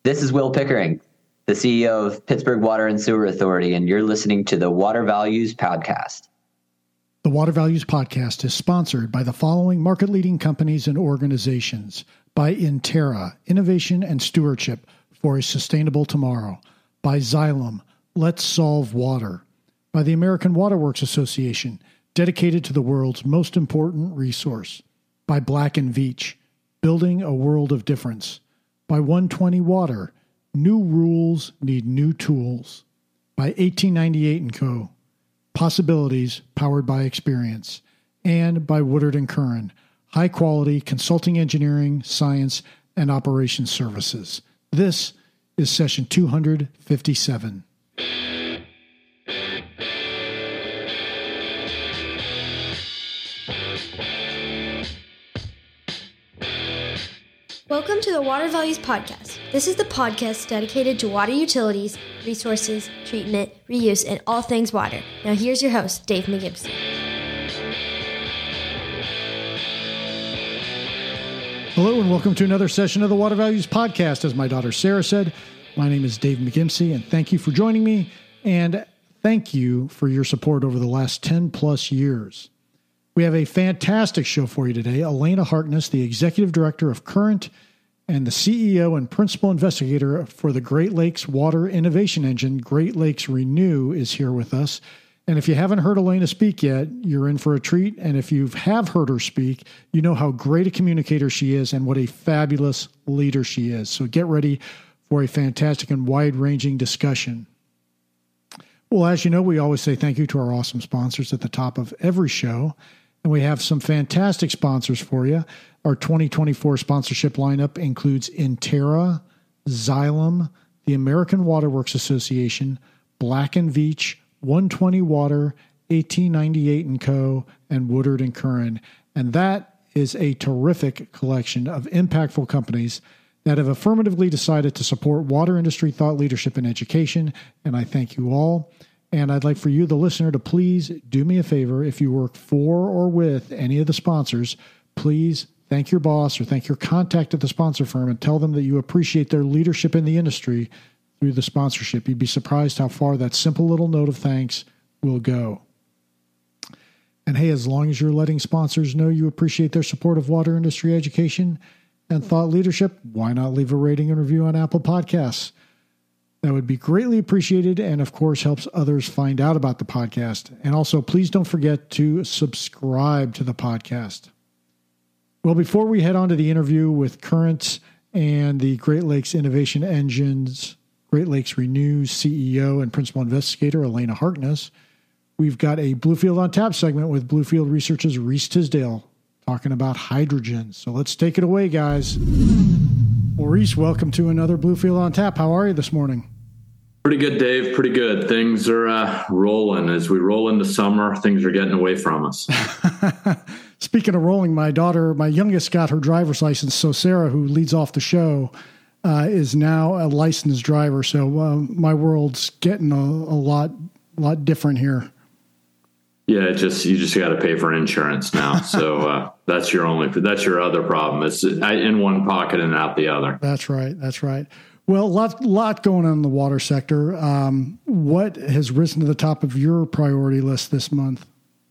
This is Will Pickering, the CEO of Pittsburgh Water and Sewer Authority, and you're listening to the Water Values Podcast. The Water Values Podcast is sponsored by the following market-leading companies and organizations: by Intera, Innovation and Stewardship for a Sustainable Tomorrow; by Xylem, Let's Solve Water; by the American Water Works Association, dedicated to the world's most important resource; by Black & Veatch, Building a World of Difference; by 120 Water, New Rules Need New Tools; by 1898 & Co., Possibilities Powered by Experience; and by Woodard & Curran, high-quality consulting engineering, science, and operations services. This is session 257. Welcome to the Water Values Podcast. This is the podcast dedicated to water utilities, resources, treatment, reuse, and all things water. Now here's your host, Dave McGimpsey. Hello and welcome to another session of the Water Values Podcast. As my daughter Sarah said, my name is Dave McGimpsey, and thank you for joining me, and thank you for your support over the last 10 plus years. We have a fantastic show for you today. Elena Harkness, the Executive Director of Current and the CEO and Principal Investigator for the Great Lakes Water Innovation Engine, Great Lakes Renew, is here with us. And if you haven't heard Elena speak yet, you're in for a treat. And if you have heard her speak, you know how great a communicator she is and what a fabulous leader she is. So get ready for a fantastic and wide-ranging discussion. Well, as you know, we always say thank you to our awesome sponsors at the top of every show. And we have some fantastic sponsors for you. Our 2024 sponsorship lineup includes Intera, Xylem, the American Water Works Association, Black & Veatch, 120 Water, 1898 & Co., and Woodard & Curran. And that is a terrific collection of impactful companies that have affirmatively decided to support water industry thought leadership and education. And I thank you all. And I'd like for you, the listener, to please do me a favor. If you work for or with any of the sponsors, please thank your boss or thank your contact at the sponsor firm and tell them that you appreciate their leadership in the industry through the sponsorship. You'd be surprised how far that simple little note of thanks will go. And hey, as long as you're letting sponsors know you appreciate their support of water industry education and thought leadership, why not leave a rating and review on Apple Podcasts? That would be greatly appreciated and, of course, helps others find out about the podcast. And also, please don't forget to subscribe to the podcast. Well, before we head on to the interview with Current and the Great Lakes Innovation Engine's Great Lakes Renew CEO and Principal Investigator, Elena Harkness, we've got a Bluefield on Tap segment with Bluefield Research's Reese Tisdale talking about hydrogen. So let's take it away, guys. Well, Reese, welcome to another Bluefield on Tap. How are you this morning? Pretty good, Dave. Pretty good. Things are rolling. As we roll into summer, things are getting away from us. Speaking of rolling, my youngest, got her driver's license. So Sarah, who leads off the show, is now a licensed driver. So my world's getting a lot different here. Yeah, you just got to pay for insurance now. So that's your other problem. It's in one pocket and out the other. That's right. Well, lot going on in the water sector. What has risen to the top of your priority list this month?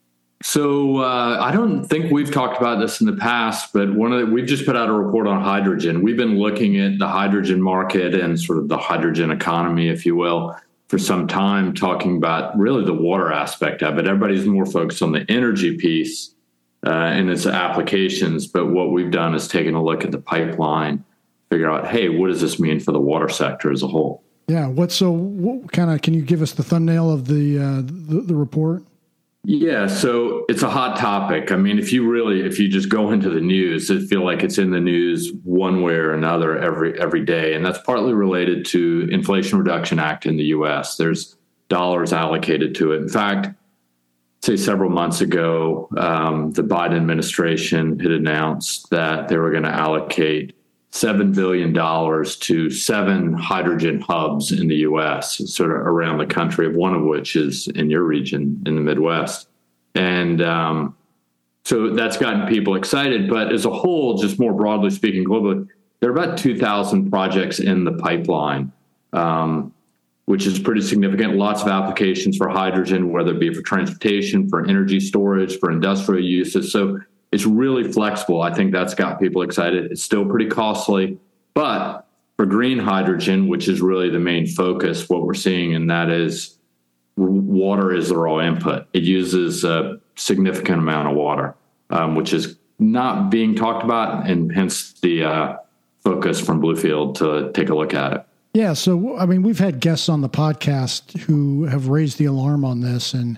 So I don't think we've talked about this in the past, but we've just put out a report on hydrogen. We've been looking at the hydrogen market and sort of the hydrogen economy, if you will, for some time, talking about really the water aspect of it. Everybody's more focused on the energy piece and its applications, but what we've done is taken a look at the pipeline, figure out, hey, what does this mean for the water sector as a whole? Yeah. What can you give us the thumbnail of the report? Yeah. So it's a hot topic. I mean, if you just go into the news, it feel like it's in the news one way or another every day. And that's partly related to Inflation Reduction Act in the U.S. There's dollars allocated to it. In fact, say several months ago, the Biden administration had announced that they were going to allocate $7 billion to 7 hydrogen hubs in the U.S., sort of around the country, one of which is in your region in the Midwest. And so that's gotten people excited. But as a whole, just more broadly speaking, globally, there are about 2,000 projects in the pipeline, which is pretty significant. Lots of applications for hydrogen, whether it be for transportation, for energy storage, for industrial uses. So it's really flexible. I think that's got people excited. It's still pretty costly, but for green hydrogen, which is really the main focus, what we're seeing, and that is water is the raw input. It uses a significant amount of water, which is not being talked about, and hence the focus from Bluefield to take a look at it. Yeah. So, I mean, we've had guests on the podcast who have raised the alarm on this, and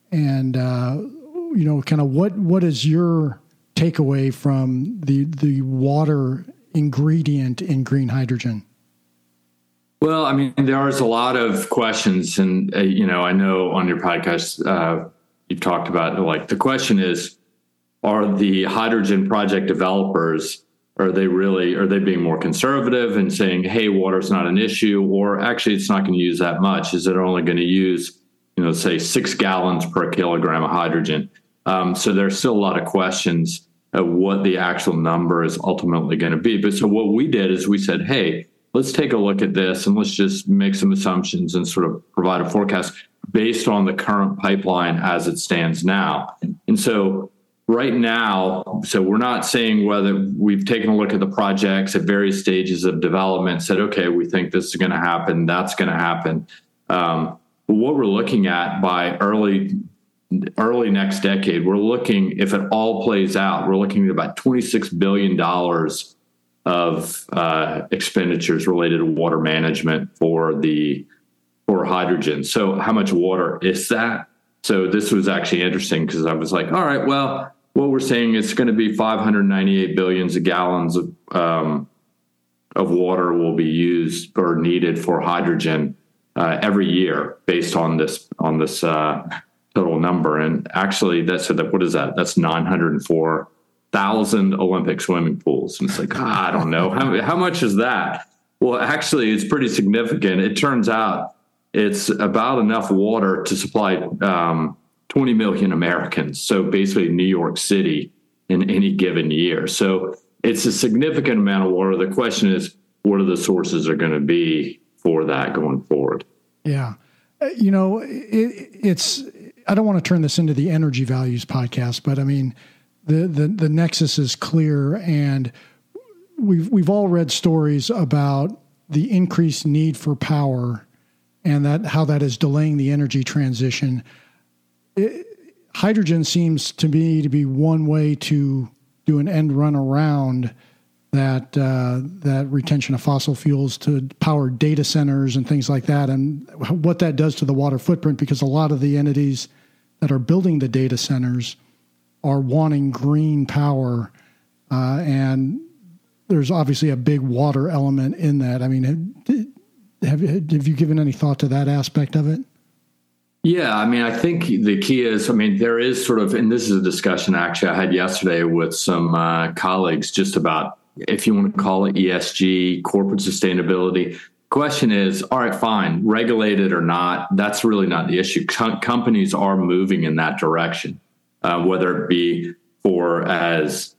you know, kind of what is your takeaway from the water ingredient in green hydrogen? Well, I mean, there's a lot of questions, and you know, I know on your podcast you've talked about, like, the question is, are the hydrogen project developers, are they being more conservative and saying, hey, water's not an issue, or actually it's not going to use that much? Is it only going to use, you know, say 6 gallons per kilogram of hydrogen? So there's still a lot of questions of what the actual number is ultimately going to be. But so what we did is we said, hey, let's take a look at this and let's just make some assumptions and sort of provide a forecast based on the current pipeline as it stands now. And so right now, so we're not saying whether we've taken a look at the projects at various stages of development, said, okay, we think this is going to happen, that's going to happen. But what we're looking at by early next decade, we're looking, if it all plays out, we're looking at about $26 billion of expenditures related to water management for hydrogen. So how much water is that? So this was actually interesting because I was like, all right, well, what we're saying is going to be 598 billions of gallons of water will be used or needed for hydrogen every year based on this total number. And actually, what is that? That's 904,000 Olympic swimming pools. And it's like, I don't know. How much is that? Well, actually, it's pretty significant. It turns out it's about enough water to supply 20 million Americans. So basically New York City in any given year. So it's a significant amount of water. The question is, what are the sources are going to be for that going forward? Yeah. You know, it's, I don't want to turn this into the energy values podcast, but I mean, the nexus is clear, and we've all read stories about the increased need for power and how that is delaying the energy transition. Hydrogen seems to me to be one way to do an end run around that retention of fossil fuels to power data centers and things like that, and what that does to the water footprint, because a lot of the entities that are building the data centers are wanting green power, and there's obviously a big water element in that. I mean, have you given any thought to that aspect of it? Yeah, I mean, I think the key is, I mean, there is sort of, and this is a discussion actually I had yesterday with some colleagues just about, if you want to call it ESG, corporate sustainability. Question is, all right, fine, regulated or not, that's really not the issue. Companies are moving in that direction, whether it be for as,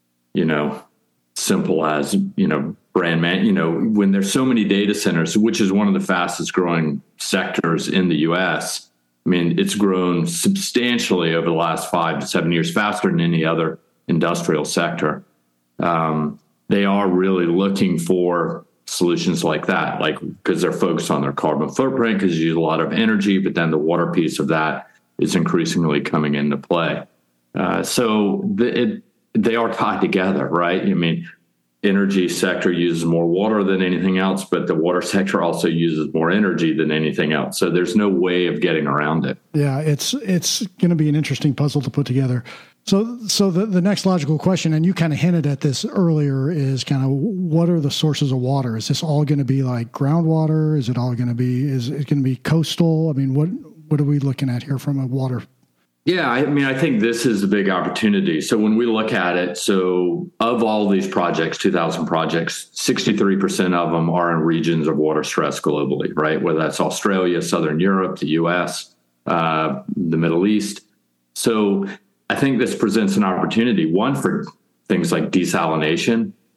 simple as, brand man, when there's so many data centers, which is one of the fastest growing sectors in the US. I mean, it's grown substantially over the last 5 to 7 years, faster than any other industrial sector. They are really looking for solutions like that, because they're focused on their carbon footprint, because you use a lot of energy, but then the water piece of that is increasingly coming into play. So they are tied together, right? I mean, energy sector uses more water than anything else, but the water sector also uses more energy than anything else. So there's no way of getting around it. Yeah, it's going to be an interesting puzzle to put together. So the next logical question, and you kind of hinted at this earlier, is kind of what are the sources of water? Is this all going to be like groundwater? Is it going to be coastal? I mean, what are we looking at here from a water? Yeah, I mean, I think this is a big opportunity. So when we look at it, so of all these projects, 2,000 projects, 63% of them are in regions of water stress globally, right? Whether that's Australia, Southern Europe, the US, the Middle East. So I think this presents an opportunity, one, for things like desalination,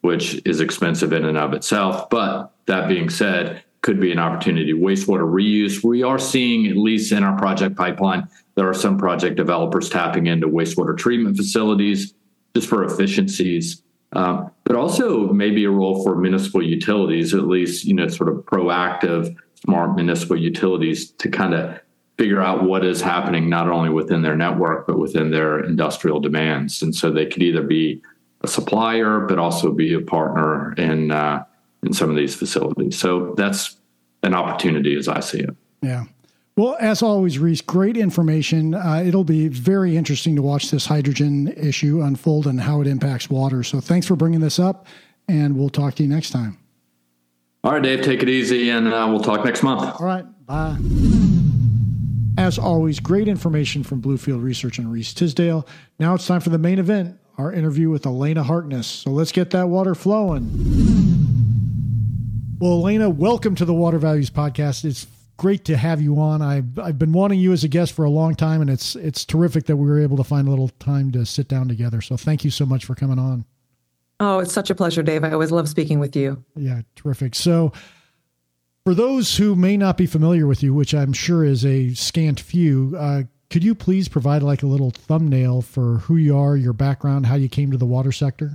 which is expensive in and of itself. But that being said, could be an opportunity. Wastewater reuse. We are seeing, at least in our project pipeline, there are some project developers tapping into wastewater treatment facilities just for efficiencies, but also maybe a role for municipal utilities, at least, sort of proactive, smart municipal utilities to kind of figure out what is happening, not only within their network, but within their industrial demands. And so they could either be a supplier, but also be a partner in some of these facilities. So that's an opportunity as I see it. Yeah. Well, as always, Reese, great information. It'll be very interesting to watch this hydrogen issue unfold and how it impacts water. So thanks for bringing this up, and we'll talk to you next time. All right, Dave, take it easy, and we'll talk next month. All right, bye. As always, great information from Bluefield Research and Reese Tisdale. Now it's time for the main event, our interview with Elena Harkness. So let's get that water flowing. Well, Elena, welcome to the Water Values Podcast. It's great to have you on. I've been wanting you as a guest for a long time, and it's terrific that we were able to find a little time to sit down together. So thank you so much for coming on. Oh, it's such a pleasure, Dave. I always love speaking with you. Yeah, terrific. So for those who may not be familiar with you, which I'm sure is a scant few, could you please provide like a little thumbnail for who you are, your background, how you came to the water sector?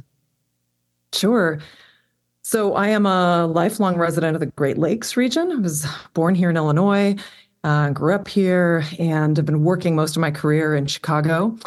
Sure. So I am a lifelong resident of the Great Lakes region. I was born here in Illinois, grew up here, and have been working most of my career in Chicago.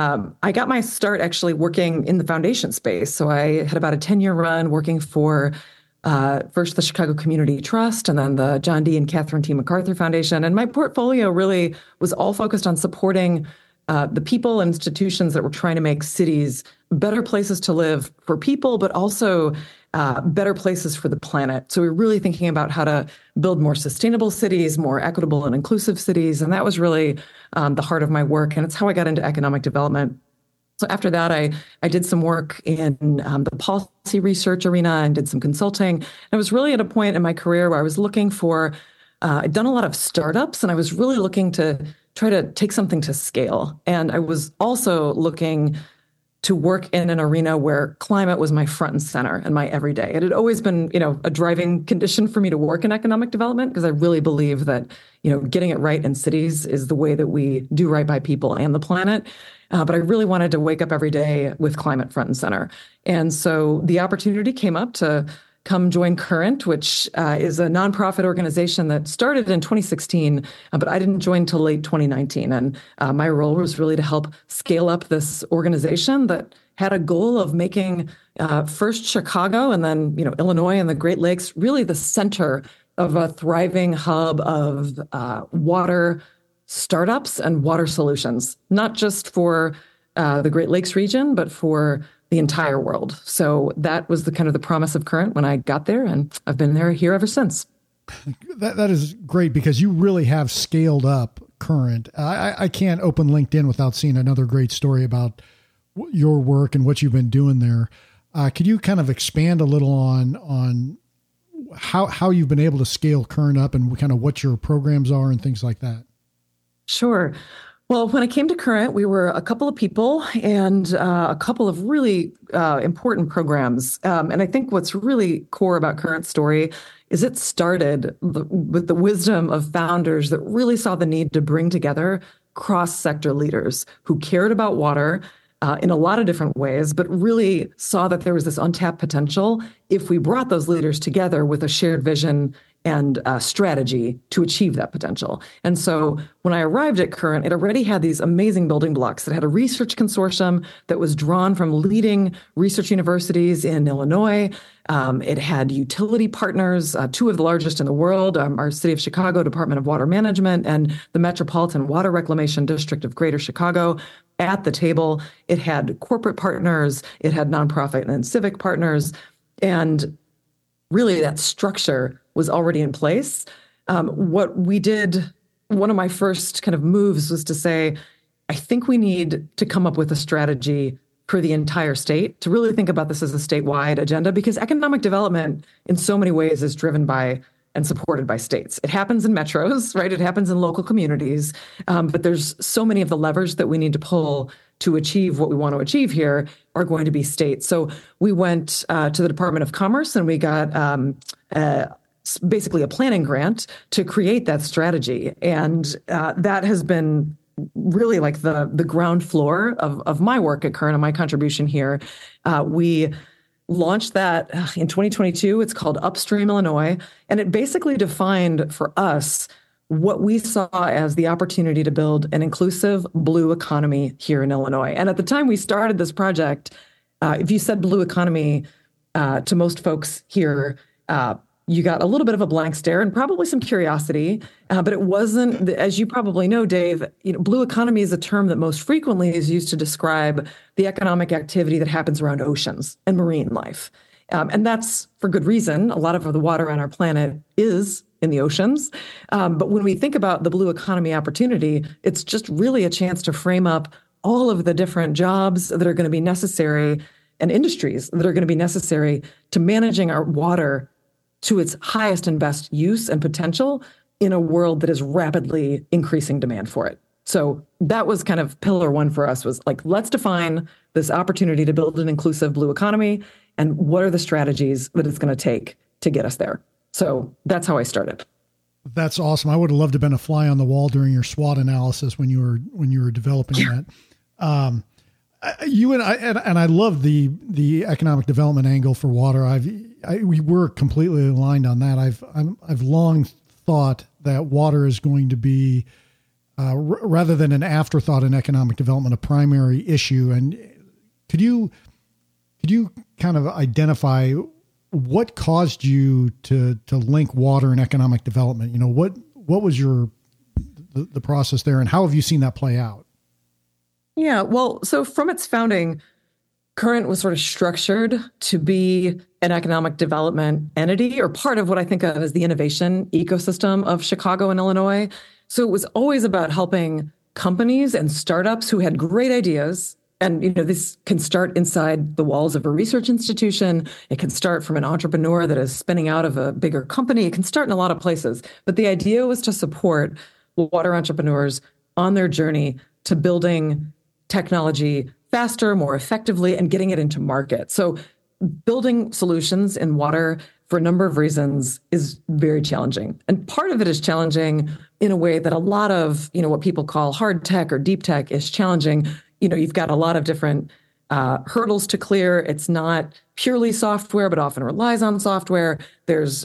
I got my start actually working in the foundation space. So I had about a 10-year run working for first the Chicago Community Trust and then the John D. and Catherine T. MacArthur Foundation. And my portfolio really was all focused on supporting the people and institutions that were trying to make cities better places to live for people, but also better places for the planet. So we're really thinking about how to build more sustainable cities, more equitable and inclusive cities. And that was really the heart of my work. And it's how I got into economic development. So after that, I did some work in the policy research arena and did some consulting. And I was really at a point in my career where I was looking for, I'd done a lot of startups, and I was really looking to try to take something to scale. And I was also looking to work in an arena where climate was my front and center and my everyday. It had always been, a driving condition for me to work in economic development, because I really believe that, getting it right in cities is the way that we do right by people and the planet. But I really wanted to wake up every day with climate front and center. And so the opportunity came up to come join Current, which is a nonprofit organization that started in 2016, but I didn't join till late 2019. And my role was really to help scale up this organization that had a goal of making first Chicago and then, Illinois and the Great Lakes really the center of a thriving hub of water startups and water solutions, not just for the Great Lakes region, but for the entire world. So that was the kind of the promise of Current when I got there, and I've been here ever since. That is great, because you really have scaled up Current. I can't open LinkedIn without seeing another great story about your work and what you've been doing there. Could you kind of expand a little on how you've been able to scale Current up and kind of what your programs are and things like that? Sure. Well, when I came to Current, we were a couple of people and a couple of really important programs. And I think what's really core about Current's story is it started with the wisdom of founders that really saw the need to bring together cross-sector leaders who cared about water in a lot of different ways, but really saw that there was this untapped potential if we brought those leaders together with a shared vision and strategy to achieve that potential. And so when I arrived at Current, it already had these amazing building blocks. It had a research consortium that was drawn from leading research universities in Illinois. It had utility partners, two of the largest in the world, our City of Chicago Department of Water Management and the Metropolitan Water Reclamation District of Greater Chicago at the table. It had corporate partners. It had nonprofit and civic partners. And really that structure was already in place. What we did, one of my first kind of moves was to say, I think we need to come up with a strategy for the entire state to really think about this as a statewide agenda, because economic development in so many ways is driven by and supported by states. It happens in metros, right? It happens in local communities, but there's so many of the levers that we need to pull to achieve what we want to achieve here are going to be state. So we went to the Department of Commerce and we got basically a planning grant to create that strategy. And that has been really like the ground floor of my work at Current and my contribution here. We launched that in 2022. It's called Upstream Illinois. And it basically defined for us what we saw as the opportunity to build an inclusive blue economy here in Illinois. And at the time we started this project, if you said blue economy to most folks here, you got a little bit of a blank stare and probably some curiosity, but it wasn't, as you probably know, Dave, blue economy is a term that most frequently is used to describe the economic activity that happens around oceans and marine life. And that's for good reason. A lot of the water on our planet is in the oceans. But when we think about the blue economy opportunity, it's just really a chance to frame up all of the different jobs that are going to be necessary and industries that are going to be necessary to managing our water to its highest and best use and potential in a world that is rapidly increasing demand for it. So that was kind of pillar one for us, was like, let's define this opportunity to build an inclusive blue economy and what are the strategies that it's going to take to get us there. So that's how I started. That's awesome. I would have loved to have been a fly on the wall during your SWOT analysis when you were developing that. You and I love the economic development angle for water. We were completely aligned on that. I've long thought that water is going to be rather than an afterthought in economic development, a primary issue. And could you kind of identify what caused you to link water and economic development? What was the process there, and how have you seen that play out? Yeah, well, so from its founding, Current was sort of structured to be an economic development entity, or part of what I think of as the innovation ecosystem of Chicago and Illinois. So it was always about helping companies and startups who had great ideas. And, this can start inside the walls of a research institution. It can start from an entrepreneur that is spinning out of a bigger company. It can start in a lot of places. But the idea was to support water entrepreneurs on their journey to building technology faster, more effectively, and getting it into market. So building solutions in water for a number of reasons is very challenging. And part of it is challenging in a way that a lot of, what people call hard tech or deep tech is challenging. You've got a lot of different hurdles to clear. It's not purely software, but often relies on software. There's,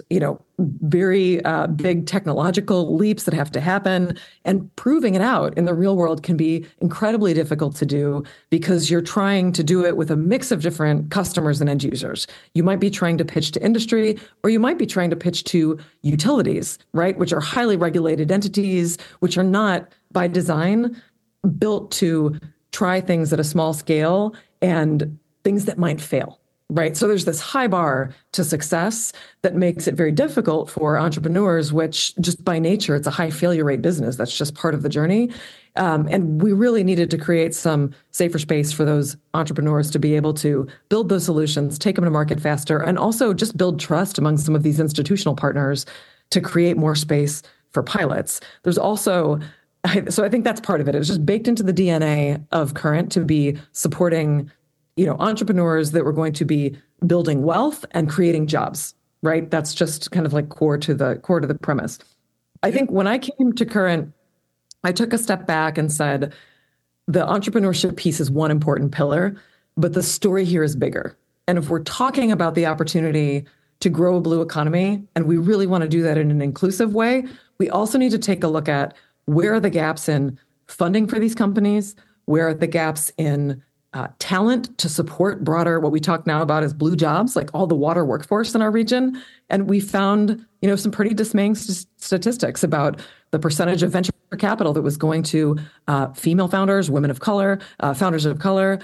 very big technological leaps that have to happen, and proving it out in the real world can be incredibly difficult to do because you're trying to do it with a mix of different customers and end users. You might be trying to pitch to industry, or you might be trying to pitch to utilities, right? Which are highly regulated entities, which are not by design built to try things at a small scale and things that might fail, right? So there's this high bar to success that makes it very difficult for entrepreneurs, which just by nature, it's a high failure rate business. That's just part of the journey. And we really needed to create some safer space for those entrepreneurs to be able to build those solutions, take them to market faster, and also just build trust among some of these institutional partners to create more space for pilots. There's also So I think that's part of it. It was just baked into the DNA of Current to be supporting, entrepreneurs that were going to be building wealth and creating jobs, right? That's just kind of like core to the premise. I think when I came to Current, I took a step back and said, the entrepreneurship piece is one important pillar, but the story here is bigger. And if we're talking about the opportunity to grow a blue economy, and we really want to do that in an inclusive way, we also need to take a look at where are the gaps in funding for these companies? Where are the gaps in talent to support broader, what we talk now about as blue jobs, like all the water workforce in our region? And we found, some pretty dismaying statistics about the percentage of venture capital that was going to female founders, women of color, founders of color.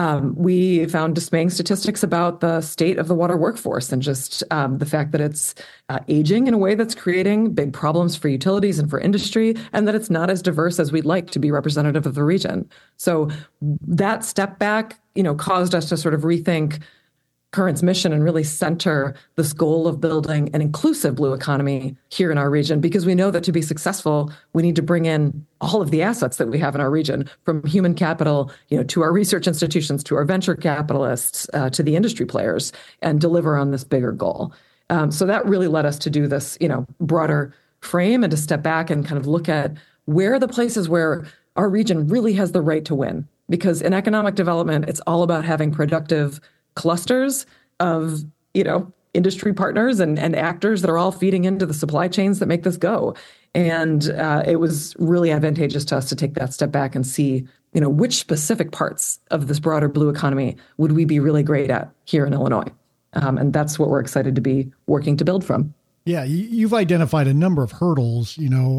We found dismaying statistics about the state of the water workforce and just the fact that it's aging in a way that's creating big problems for utilities and for industry, and that it's not as diverse as we'd like to be representative of the region. So that step back, caused us to sort of rethink Current's mission and really center this goal of building an inclusive blue economy here in our region, because we know that to be successful, we need to bring in all of the assets that we have in our region, from human capital, to our research institutions, to our venture capitalists, to the industry players, and deliver on this bigger goal. So that really led us to do this, broader frame and to step back and kind of look at where are the places where our region really has the right to win. Because in economic development, it's all about having productive clusters of, industry partners and actors that are all feeding into the supply chains that make this go. And it was really advantageous to us to take that step back and see, which specific parts of this broader blue economy would we be really great at here in Illinois. And that's what we're excited to be working to build from. Yeah, you've identified a number of hurdles,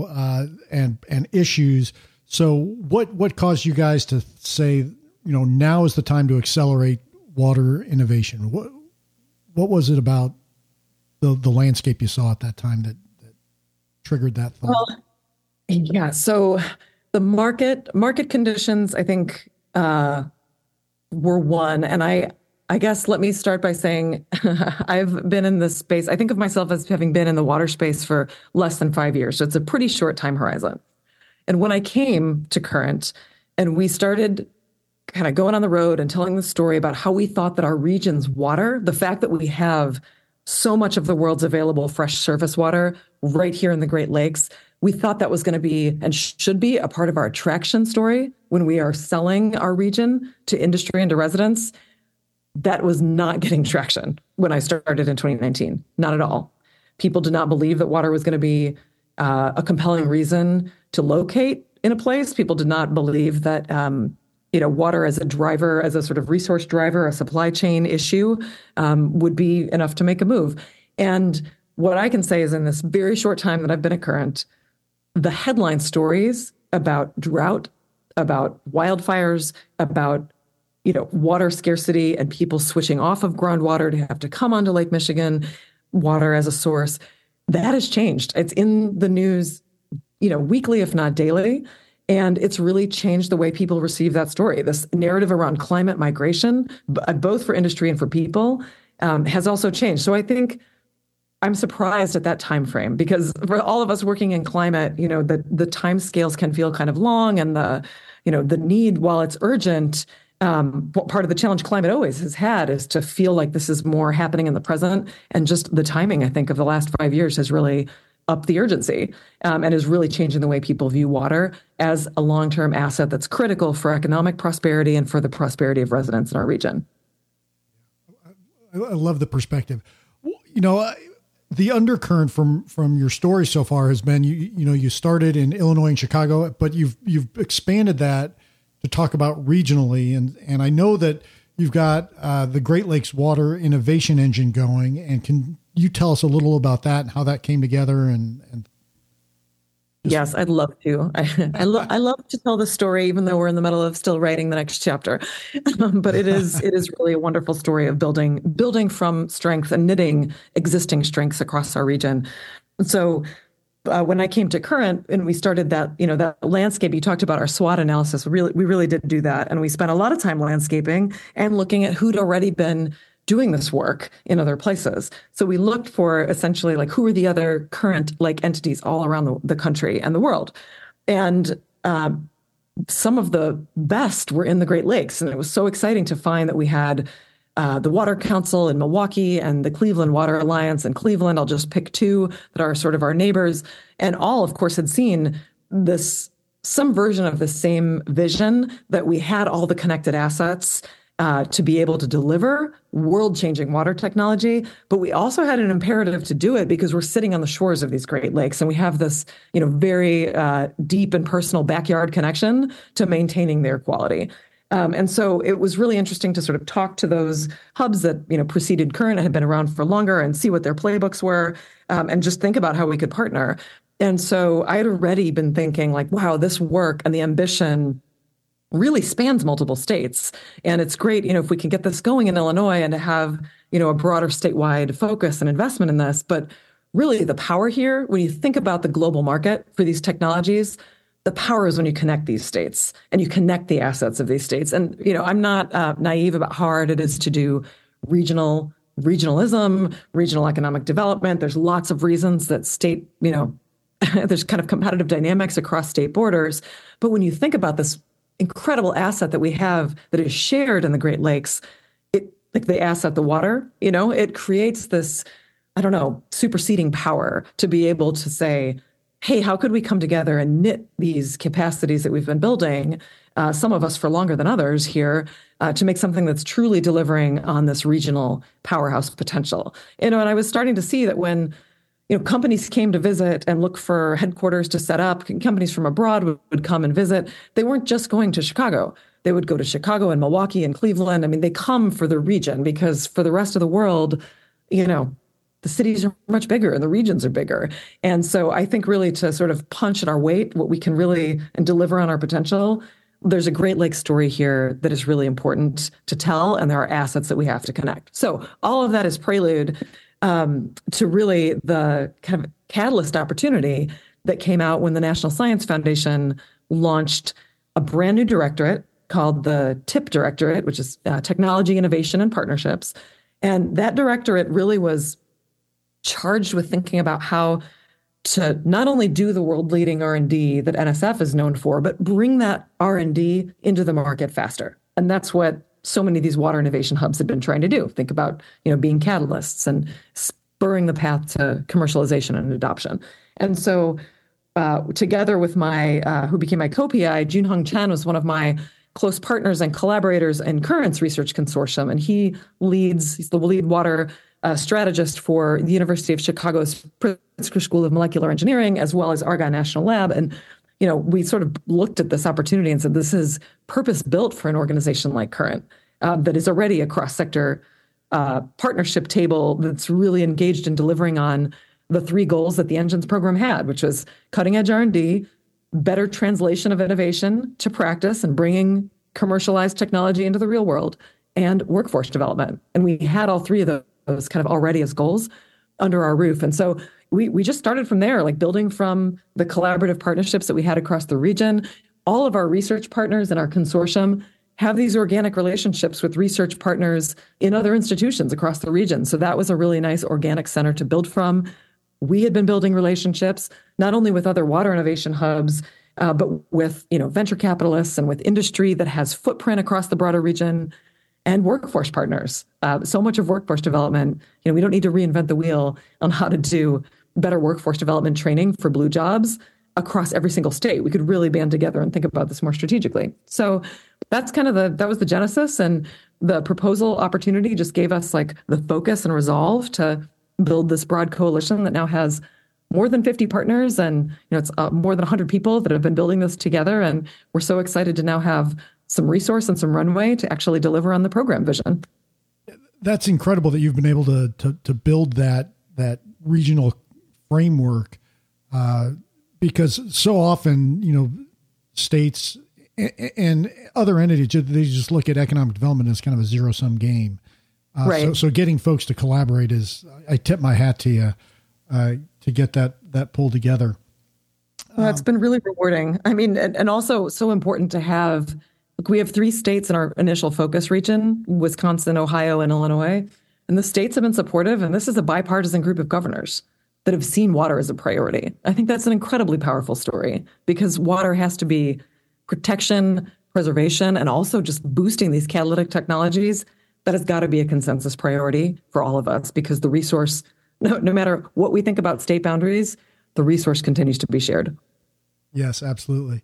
and issues. So what caused you guys to say, now is the time to accelerate water innovation? What was it about the landscape you saw at that time that triggered that thought? Well, yeah. So the market conditions, I think, were one. And I guess let me start by saying I've been in this space. I think of myself as having been in the water space for less than 5 years. So it's a pretty short time horizon. And when I came to Current and we started kind of going on the road and telling the story about how we thought that our region's water, the fact that we have so much of the world's available fresh surface water right here in the Great Lakes, we thought that was going to be and should be a part of our attraction story when we are selling our region to industry and to residents. That was not getting traction when I started in 2019. Not at all. People did not believe that water was going to be a compelling reason to locate in a place. People did not believe that water as a driver, as a sort of resource driver, a supply chain issue, would be enough to make a move. And what I can say is in this very short time that I've been at Current, the headline stories about drought, about wildfires, about water scarcity and people switching off of groundwater to have to come onto Lake Michigan, water as a source, that has changed. It's in the news, weekly, if not daily. And it's really changed the way people receive that story. This narrative around climate migration, both for industry and for people, has also changed. So I think I'm surprised at that time frame, because for all of us working in climate, the time scales can feel kind of long, and the need, while it's urgent, what part of the challenge climate always has had is to feel like this is more happening in the present. And just the timing, I think, of the last 5 years has really upped the urgency, and is really changing the way people view water as a long-term asset that's critical for economic prosperity and for the prosperity of residents in our region. I love the perspective. The undercurrent from your story so far has been, you started in Illinois and Chicago, but you've expanded that to talk about regionally. And I know that you've got the Great Lakes Water Innovation Engine going. And can you tell us a little about that and how that came together? Yes, I'd love to. I love to tell the story, even though we're in the middle of still writing the next chapter. But it is really a wonderful story of building from strength and knitting existing strengths across our region. So when I came to Current and we started that, that landscape, you talked about our SWOT analysis. We really did do that. And we spent a lot of time landscaping and looking at who'd already been doing this work in other places. So we looked for essentially like who are the other current like entities all around the country and the world. And some of the best were in the Great Lakes. And it was so exciting to find that we had the Water Council in Milwaukee and the Cleveland Water Alliance in Cleveland. I'll just pick two that are sort of our neighbors. And all, of course, had seen some version of the same vision, that we had all the connected assets to be able to deliver world-changing water technology. But we also had an imperative to do it because we're sitting on the shores of these Great Lakes, and we have this, very deep and personal backyard connection to maintaining their quality. And so it was really interesting to sort of talk to those hubs that, preceded Current and had been around for longer, and see what their playbooks were, and just think about how we could partner. And so I had already been thinking like, wow, this work and the ambition really spans multiple states. And it's great, if we can get this going in Illinois and to have, a broader statewide focus and investment in this. But really the power here, when you think about the global market for these technologies, the power is when you connect these states and you connect the assets of these states. And, I'm not naive about how hard it is to do regionalism, regional economic development. There's lots of reasons that state, there's kind of competitive dynamics across state borders. But when you think about this incredible asset that we have that is shared in the Great Lakes, like the asset, the water, it creates this, superseding power to be able to say, hey, how could we come together and knit these capacities that we've been building, some of us for longer than others here, to make something that's truly delivering on this regional powerhouse potential. And I was starting to see that when companies came to visit and look for headquarters to set up, companies from abroad would come and visit. They weren't just going to Chicago. They would go to Chicago and Milwaukee and Cleveland. I mean, they come for the region because for the rest of the world, the cities are much bigger and the regions are bigger. And so I think really to sort of punch at our weight, what we can really and deliver on our potential, there's a Great Lakes story here that is really important to tell, and there are assets that we have to connect. So all of that is prelude to really the kind of catalyst opportunity that came out when the National Science Foundation launched a brand new directorate called the TIP Directorate, which is Technology, Innovation, and Partnerships. And that directorate really was charged with thinking about how to not only do the world-leading R&D that NSF is known for, but bring that R&D into the market faster. And that's what so many of these water innovation hubs have been trying to do. Think about, being catalysts and spurring the path to commercialization and adoption. And so together with who became my co-PI, Junhong Chen was one of my close partners and collaborators in Currents Research Consortium. And he's the lead water strategist for the University of Chicago's Pritzker School of Molecular Engineering, as well as Argonne National Lab. And, we sort of looked at this opportunity and said, this is purpose-built for an organization like Current that is already a cross-sector partnership table that's really engaged in delivering on the three goals that the Engines program had, which was cutting-edge R&D, better translation of innovation to practice and bringing commercialized technology into the real world, and workforce development. And we had all three of those kind of already as goals under our roof. And so we just started from there, like building from the collaborative partnerships that we had across the region. All of our research partners in our consortium have these organic relationships with research partners in other institutions across the region. So that was a really nice organic center to build from. We had been building relationships not only with other water innovation hubs, but with venture capitalists and with industry that has footprint across the broader region, and workforce partners. So much of workforce development, we don't need to reinvent the wheel on how to do better workforce development training for blue jobs across every single state. We could really band together and think about this more strategically. So that's kind of that was the genesis, and the proposal opportunity just gave us like the focus and resolve to build this broad coalition that now has more than 50 partners, and it's more than 100 people that have been building this together. And we're so excited to now have some resource and some runway to actually deliver on the program vision. That's incredible that you've been able to build that regional framework, because so often, states and other entities, they just look at economic development as kind of a zero-sum game. Right. So getting folks to collaborate I tip my hat to you to get that pulled together. Well, it's been really rewarding. I mean, and also so important to have. Look, we have 3 states in our initial focus region: Wisconsin, Ohio, and Illinois. And the states have been supportive, and this is a bipartisan group of governors that have seen water as a priority. I think that's an incredibly powerful story, because water has to be protection, preservation, and also just boosting these catalytic technologies. That has got to be a consensus priority for all of us, because the resource, no matter what we think about state boundaries, the resource continues to be shared. Yes, absolutely.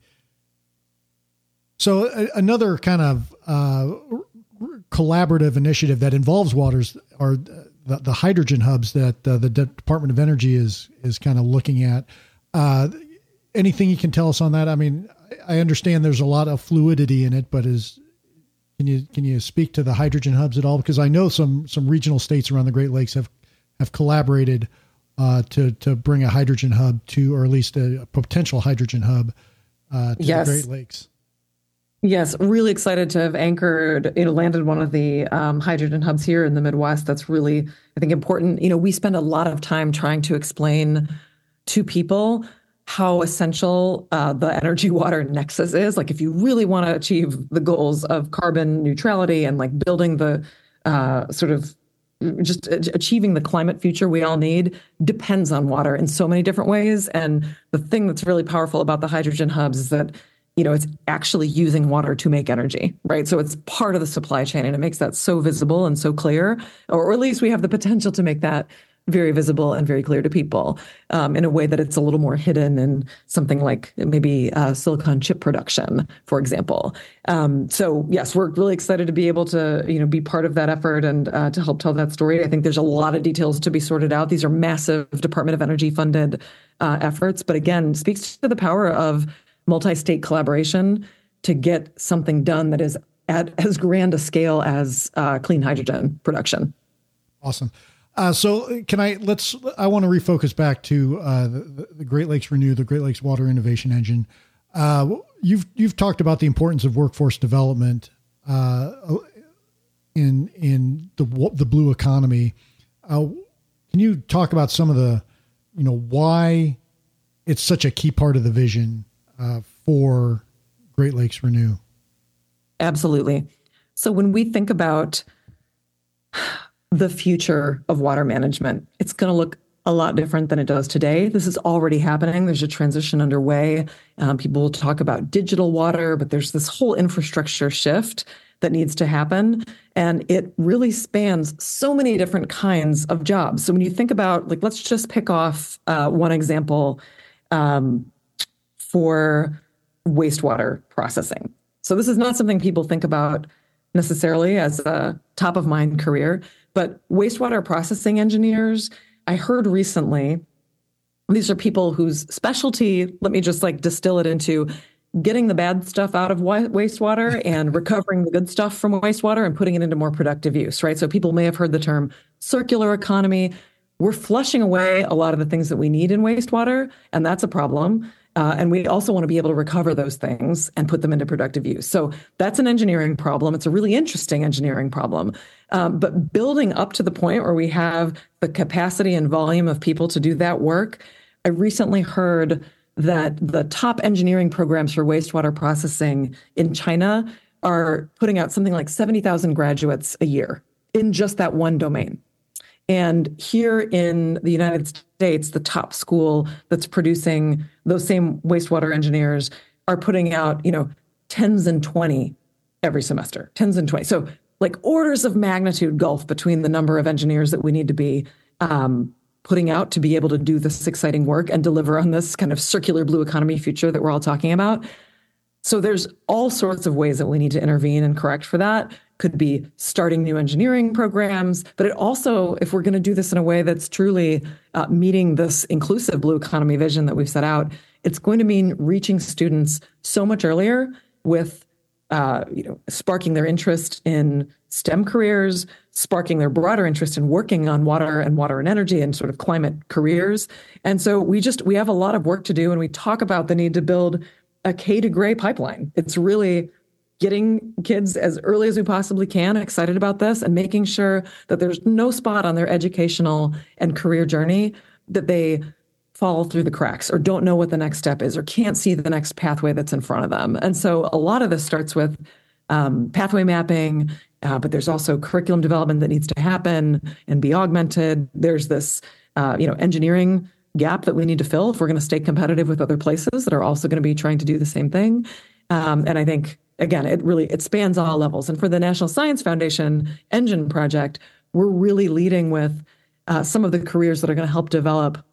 So another kind of collaborative initiative that involves waters are the hydrogen hubs that the Department of Energy is kind of looking at. Anything you can tell us on that? I mean, I understand there's a lot of fluidity in it, but can you speak to the hydrogen hubs at all? Because I know some regional states around the Great Lakes have collaborated to bring a hydrogen hub to, or at least a potential hydrogen hub to the Great Lakes. Yes, really excited to have landed one of the hydrogen hubs here in the Midwest. That's really, I think, important. We spend a lot of time trying to explain to people how essential the energy water nexus is. Like, if you really want to achieve the goals of carbon neutrality and like building the sort of just achieving the climate future we all need depends on water in so many different ways. And the thing that's really powerful about the hydrogen hubs is that, it's actually using water to make energy, right? So it's part of the supply chain, and it makes that so visible and so clear, or at least we have the potential to make that very visible and very clear to people in a way that it's a little more hidden in something like maybe silicon chip production, for example. So yes, we're really excited to be able to, be part of that effort and to help tell that story. I think there's a lot of details to be sorted out. These are massive Department of Energy funded efforts, but again, speaks to the power of multi-state collaboration to get something done that is at as grand a scale as clean hydrogen production. Awesome. So I want to refocus back to the Great Lakes Renew, the Great Lakes Water Innovation Engine. You've talked about the importance of workforce development in the blue economy. Can you talk about some of the, why it's such a key part of the vision for Great Lakes Renew? Absolutely. So when we think about the future of water management, it's going to look a lot different than it does today. This is already happening. There's a transition underway. People will talk about digital water, but there's this whole infrastructure shift that needs to happen. And it really spans so many different kinds of jobs. So when you think about, let's just pick off one example for wastewater processing. So this is not something people think about necessarily as a top of mind career, but wastewater processing engineers, I heard recently, these are people whose specialty, let me just distill it into getting the bad stuff out of wastewater and recovering the good stuff from wastewater and putting it into more productive use, right? So people may have heard the term circular economy. We're flushing away a lot of the things that we need in wastewater, and that's a problem. And we also want to be able to recover those things and put them into productive use. So that's an engineering problem. It's a really interesting engineering problem. But building up to the point where we have the capacity and volume of people to do that work, I recently heard that the top engineering programs for wastewater processing in China are putting out something like 70,000 graduates a year in just that one domain. And here in the United States, the top school that's producing those same wastewater engineers are putting out, tens and 20 every semester, tens and 20. So orders of magnitude gulf between the number of engineers that we need to be putting out to be able to do this exciting work and deliver on this kind of circular blue economy future that we're all talking about. So there's all sorts of ways that we need to intervene and correct for that. Could be starting new engineering programs, but it also, if we're going to do this in a way that's truly meeting this inclusive blue economy vision that we've set out, it's going to mean reaching students so much earlier with, sparking their interest in STEM careers, sparking their broader interest in working on water and energy and sort of climate careers. And so we have a lot of work to do, and we talk about the need to build a K to Gray pipeline. It's really getting kids as early as we possibly can excited about this and making sure that there's no spot on their educational and career journey that they fall through the cracks or don't know what the next step is or can't see the next pathway that's in front of them. And so a lot of this starts with pathway mapping, but there's also curriculum development that needs to happen and be augmented. There's this, engineering gap that we need to fill if we're going to stay competitive with other places that are also going to be trying to do the same thing. And I think, again, it spans all levels. And for the National Science Foundation Engine Project, we're really leading with some of the careers that are going to help develop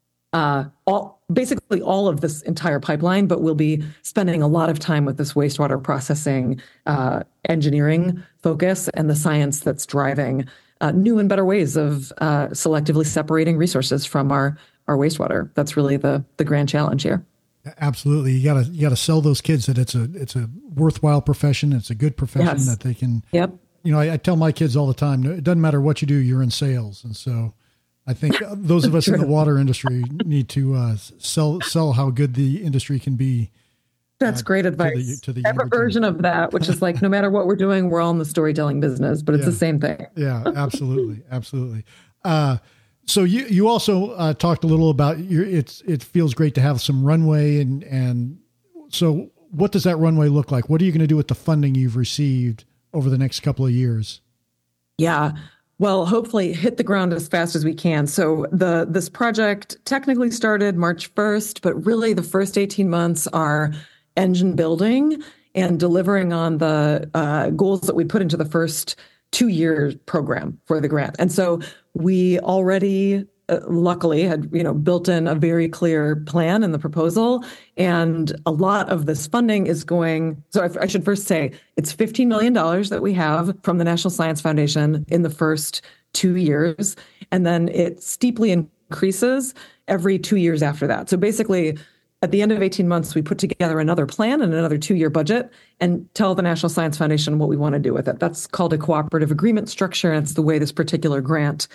basically all of this entire pipeline, but we'll be spending a lot of time with this wastewater processing engineering focus and the science that's driving new and better ways of selectively separating resources from our wastewater. That's really the grand challenge here. Absolutely. You gotta sell those kids that it's a worthwhile profession. It's a good profession that they can, Yep. I tell my kids all the time, it doesn't matter what you do, you're in sales. And so I think those of us in the water industry need to sell how good the industry can be. That's great advice. To the I have a version of that, which is no matter what we're doing, we're all in the storytelling business, but it's the same thing. Yeah, absolutely. Absolutely. So you also talked a little about it feels great to have some runway. And so what does that runway look like? What are you going to do with the funding you've received over the next couple of years? Yeah. Well, hopefully hit the ground as fast as we can. So this project technically started March 1st, but really the first 18 months are engine building and delivering on the goals that we put into the first 2-year program for the grant. And so we already luckily had built in a very clear plan in the proposal, and a lot of this funding is going. So I should first say it's $15 million that we have from the National Science Foundation in the first 2 years, and then it steeply increases every 2 years after that. So basically, at the end of 18 months, we put together another plan and another 2-year budget and tell the National Science Foundation what we want to do with it. That's called a cooperative agreement structure, and it's the way this particular grant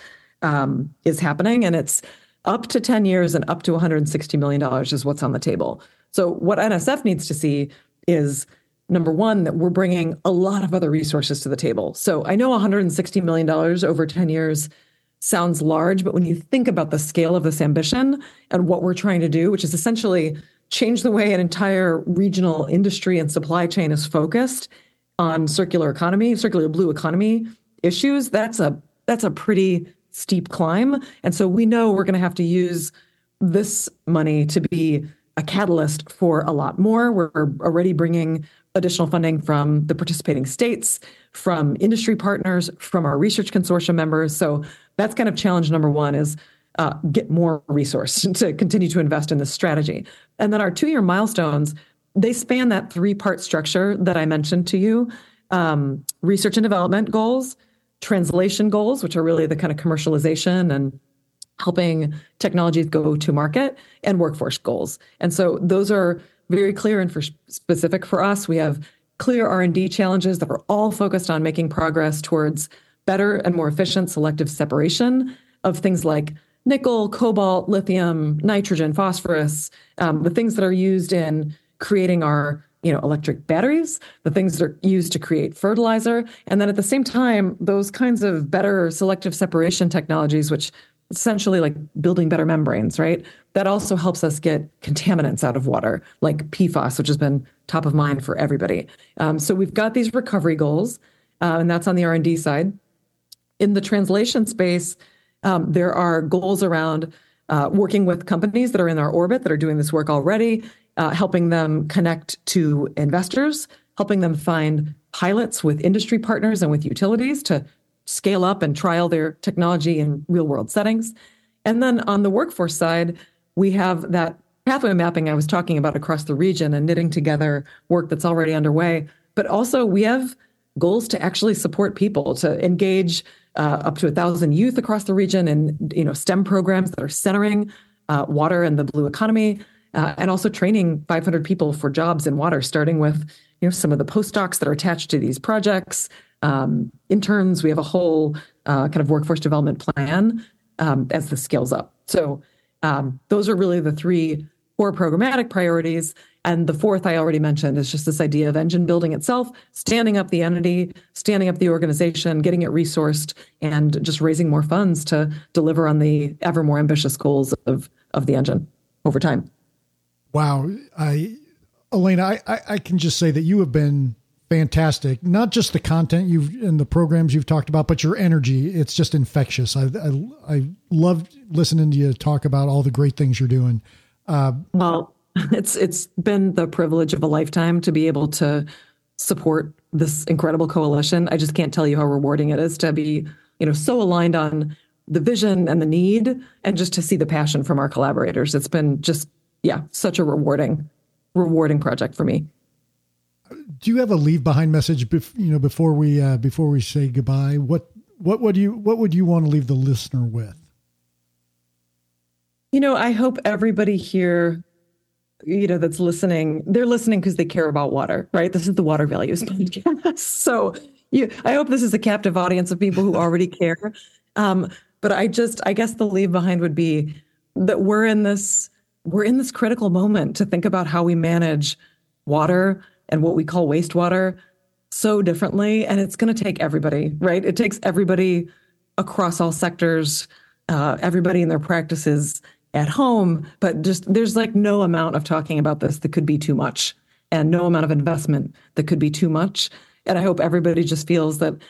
is happening. And it's up to 10 years and up to $160 million is what's on the table. So what NSF needs to see is, number one, that we're bringing a lot of other resources to the table. So I know $160 million over 10 years sounds large, but when you think about the scale of this ambition and what we're trying to do, which is essentially change the way an entire regional industry and supply chain is focused on circular blue economy issues, that's a pretty steep climb. And so we know we're going to have to use this money to be a catalyst for a lot more. We're already bringing additional funding from the participating states, from industry partners, from our research consortium members. So that's kind of challenge number one, is get more resource to continue to invest in this strategy. And then our 2-year milestones, they span that 3-part structure that I mentioned to you: research and development goals, translation goals, which are really the kind of commercialization and helping technologies go to market, and workforce goals. And so those are very clear and specific for us. We have clear R&D challenges that are all focused on making progress towards better and more efficient selective separation of things like nickel, cobalt, lithium, nitrogen, phosphorus, the things that are used in creating our electric batteries, the things that are used to create fertilizer. And then at the same time, those kinds of better selective separation technologies, which essentially like building better membranes, right? That also helps us get contaminants out of water, like PFAS, which has been top of mind for everybody. So we've got these recovery goals, and that's on the R&D side. In the translation space, there are goals around working with companies that are in our orbit that are doing this work already, helping them connect to investors, helping them find pilots with industry partners and with utilities to scale up and trial their technology in real world settings. And then on the workforce side, we have that pathway mapping I was talking about across the region and knitting together work that's already underway. But also we have goals to actually support people, to engage up to 1,000 youth across the region in STEM programs that are centering water and the blue economy, and also training 500 people for jobs in water, starting with some of the postdocs that are attached to these projects, interns. We have a whole kind of workforce development plan as this scales up. So those are really the 3 core programmatic priorities. And the 4th I already mentioned is just this idea of engine building itself, standing up the entity, standing up the organization, getting it resourced, and just raising more funds to deliver on the ever more ambitious goals of the engine over time. Wow. Elena, I can just say that you have been fantastic. Not just the content and the programs you've talked about, but your energy. It's just infectious. I love listening to you talk about all the great things you're doing. Well, it's been the privilege of a lifetime to be able to support this incredible coalition. I just can't tell you how rewarding it is to be, so aligned on the vision and the need, and just to see the passion from our collaborators. It's been just, such a rewarding project for me. Do you have a leave behind message before we say goodbye? What would you want to leave the listener with? I hope everybody here, that's listening, they're listening because they care about water, right? This is the Water Values Podcast. So I hope this is a captive audience of people who already care. But I guess the leave behind would be that we're in this critical moment to think about how we manage water and what we call wastewater so differently. And it's going to take everybody, right? It takes everybody across all sectors, everybody in their practices at home, but just there's like no amount of talking about this that could be too much, and no amount of investment that could be too much. And I hope everybody just feels that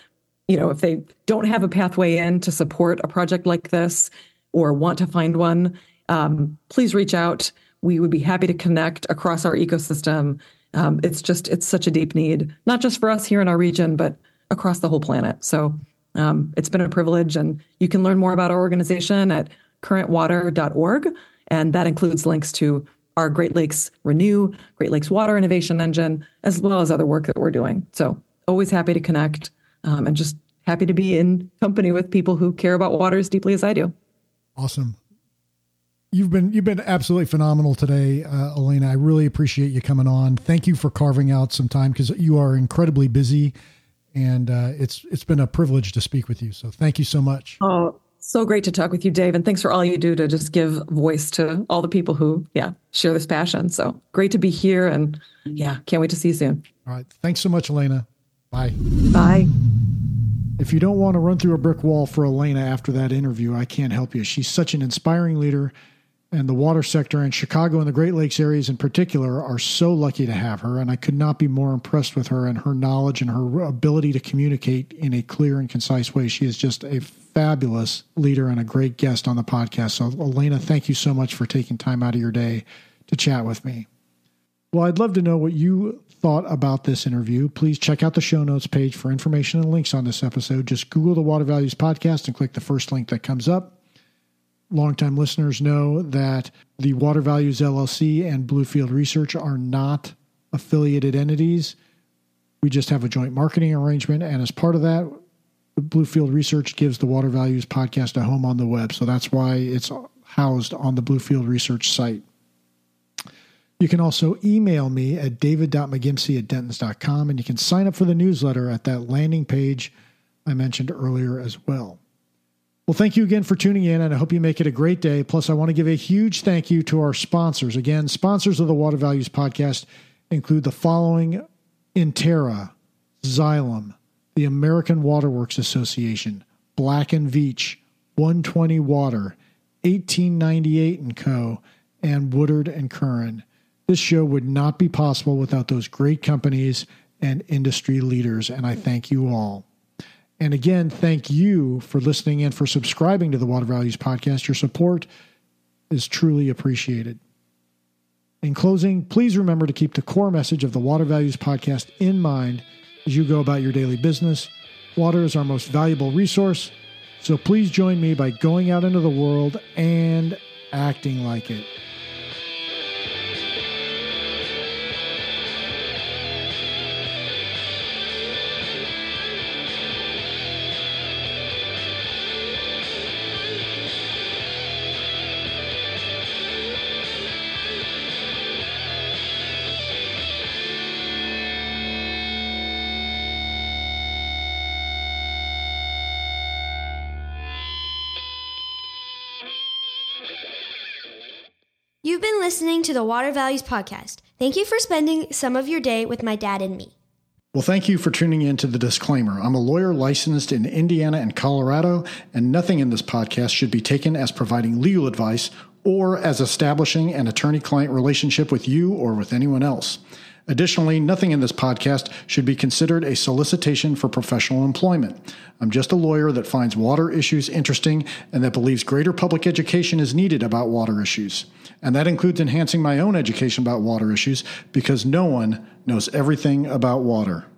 if they don't have a pathway in to support a project like this or want to find one, please reach out. We would be happy to connect across our ecosystem. It's such a deep need, not just for us here in our region, but across the whole planet. So it's been a privilege, and you can learn more about our organization at currentwater.org. And that includes links to our Great Lakes Renew, Great Lakes Water Innovation Engine, as well as other work that we're doing. So always happy to connect, and just happy to be in company with people who care about water as deeply as I do. Awesome. You've been absolutely phenomenal today, Elena. I really appreciate you coming on. Thank you for carving out some time, because you are incredibly busy, and it's been a privilege to speak with you. So thank you so much. Oh, so great to talk with you, Dave. And thanks for all you do to just give voice to all the people who, share this passion. So great to be here, and can't wait to see you soon. All right. Thanks so much, Elena. Bye. Bye. If you don't want to run through a brick wall for Elena after that interview, I can't help you. She's such an inspiring leader, and the water sector in Chicago and the Great Lakes areas in particular are so lucky to have her. And I could not be more impressed with her and her knowledge and her ability to communicate in a clear and concise way. She is just a fabulous leader and a great guest on the podcast. So Elena, thank you so much for taking time out of your day to chat with me. Well, I'd love to know what you thought about this interview. Please check out the show notes page for information and links on this episode. Just Google the Water Values Podcast and click the first link that comes up. Longtime listeners know that the Water Values LLC and Bluefield Research are not affiliated entities. We just have a joint marketing arrangement, and as part of that, Bluefield Research gives the Water Values Podcast a home on the web, so that's why it's housed on the Bluefield Research site. You can also email me at david.mcgimpsey@dentons.com, and you can sign up for the newsletter at that landing page I mentioned earlier as well. Well, thank you again for tuning in, and I hope you make it a great day. Plus, I want to give a huge thank you to our sponsors. Again, sponsors of the Water Values Podcast include the following: Intera, Xylem, the American Waterworks Association, Black & Veatch, 120 Water, 1898 & Co., and Woodard & Curran. This show would not be possible without those great companies and industry leaders, and I thank you all. And again, thank you for listening and for subscribing to the Water Values Podcast. Your support is truly appreciated. In closing, please remember to keep the core message of the Water Values Podcast in mind as you go about your daily business. Water is our most valuable resource, so please join me by going out into the world and acting like it. You've been listening to the Water Values Podcast. Thank you for spending some of your day with my dad and me. Well, thank you for tuning in to the disclaimer. I'm a lawyer licensed in Indiana and Colorado, and nothing in this podcast should be taken as providing legal advice or as establishing an attorney-client relationship with you or with anyone else. Additionally, nothing in this podcast should be considered a solicitation for professional employment. I'm just a lawyer that finds water issues interesting and that believes greater public education is needed about water issues. And that includes enhancing my own education about water issues, because no one knows everything about water.